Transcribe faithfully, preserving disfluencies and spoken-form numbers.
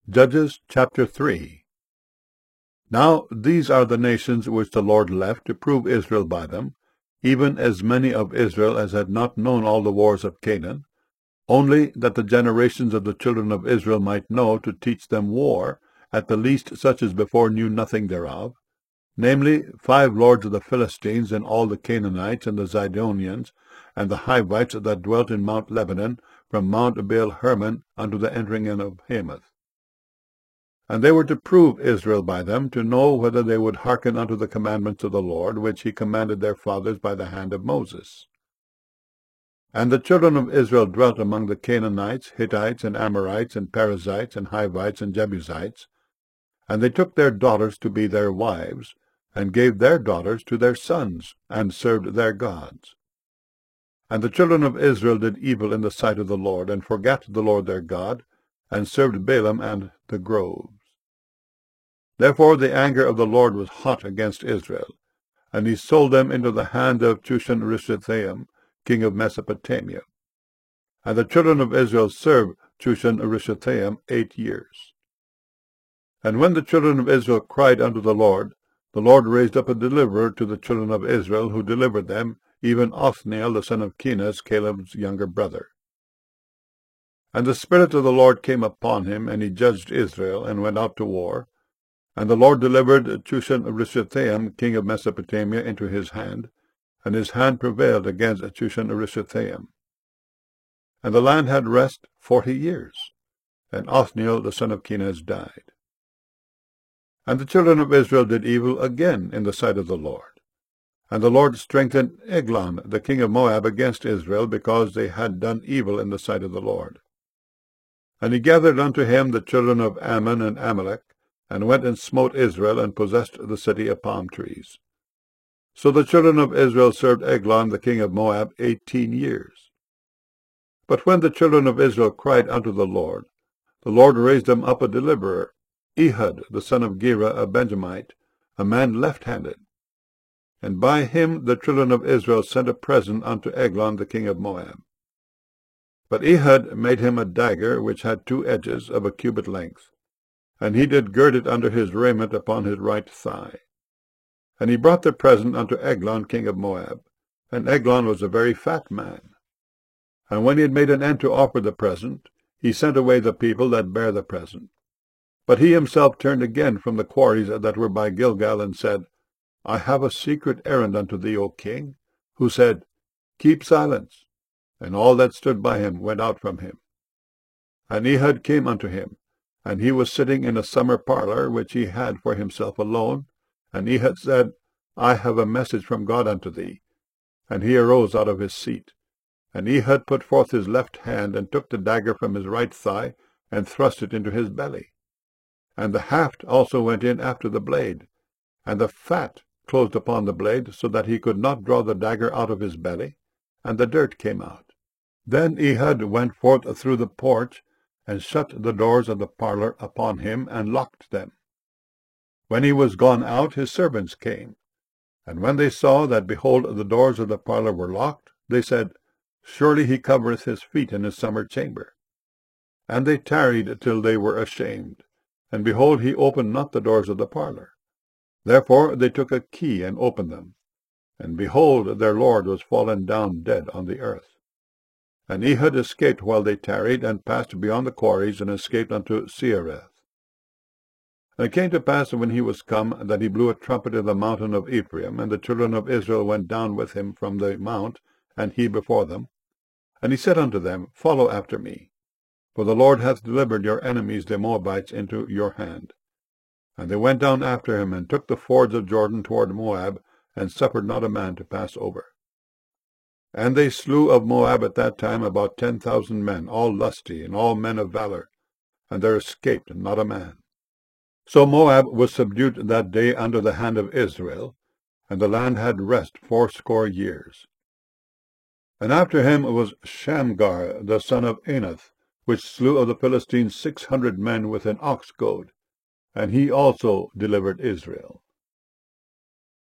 Judges chapter three. Now these are the nations which the Lord left to prove Israel by them, even as many of Israel as had not known all the wars of Canaan, only that the generations of the children of Israel might know to teach them war, at the least such as before knew nothing thereof, namely, five lords of the Philistines, and all the Canaanites, and the Zidonians, and the Hivites that dwelt in Mount Lebanon, from Mount Baal Hermon unto the entering in of Hamath. And they were to prove Israel by them, to know whether they would hearken unto the commandments of the Lord, which he commanded their fathers by the hand of Moses. And the children of Israel dwelt among the Canaanites, Hittites, and Amorites, and Perizzites, and Hivites, and Jebusites, and they took their daughters to be their wives, and gave their daughters to their sons, and served their gods. And the children of Israel did evil in the sight of the Lord, and forgat the Lord their God, and served Balaam and the groves. Therefore the anger of the Lord was hot against Israel, and he sold them into the hand of Chushan-Rishathaim, king of Mesopotamia. And the children of Israel served Chushan-Rishathaim eight years. And when the children of Israel cried unto the Lord, the Lord raised up a deliverer to the children of Israel, who delivered them, even Othniel the son of Kenaz, Caleb's younger brother. And the Spirit of the Lord came upon him, and he judged Israel, and went out to war. And the Lord delivered Chushan-Rishathaim, king of Mesopotamia, into his hand, and his hand prevailed against Chushan-Rishathaim. And the land had rest forty years, and Othniel the son of Kenaz died. And the children of Israel did evil again in the sight of the Lord. And the Lord strengthened Eglon the king of Moab against Israel, because they had done evil in the sight of the Lord. And he gathered unto him the children of Ammon and Amalek, and went and smote Israel, and possessed the city of palm trees. So the children of Israel served Eglon the king of Moab eighteen years. But when the children of Israel cried unto the Lord, the Lord raised them up a deliverer, Ehud the son of Gera, a Benjamite, a man left-handed. And by him the children of Israel sent a present unto Eglon the king of Moab. But Ehud made him a dagger which had two edges of a cubit length, and he did gird it under his raiment upon his right thigh. And he brought the present unto Eglon king of Moab, and Eglon was a very fat man. And when he had made an end to offer the present, he sent away the people that bare the present. But he himself turned again from the quarries that were by Gilgal, and said, I have a secret errand unto thee, O king. Who said, Keep silence. And all that stood by him went out from him. And Ehud came unto him, and he was sitting in a summer parlour, which he had for himself alone. And Ehud said, I have a message from God unto thee. And he arose out of his seat. And Ehud put forth his left hand, and took the dagger from his right thigh, and thrust it into his belly. And the haft also went in after the blade, and the fat closed upon the blade, so that he could not draw the dagger out of his belly, and the dirt came out. Then Ehud went forth through the porch, and shut the doors of the parlour upon him, and locked them. When he was gone out, his servants came. And when they saw that, behold, the doors of the parlour were locked, they said, Surely he covereth his feet in his summer chamber. And they tarried till they were ashamed. And behold, he opened not the doors of the parlour. Therefore they took a key, and opened them. And behold, their lord was fallen down dead on the earth. And Ehud escaped while they tarried, and passed beyond the quarries, and escaped unto Seireth. And it came to pass, when he was come, that he blew a trumpet in the mountain of Ephraim, and the children of Israel went down with him from the mount, and he before them. And he said unto them, Follow after me, for the Lord hath delivered your enemies the Moabites into your hand. And they went down after him, and took the fords of Jordan toward Moab, and suffered not a man to pass over. And they slew of Moab at that time about ten thousand men, all lusty, and all men of valour, and there escaped not a man. So Moab was subdued that day under the hand of Israel, and the land had rest fourscore years. And after him was Shamgar the son of Anath, which slew of the Philistines six hundred men with an ox goad, and he also delivered Israel.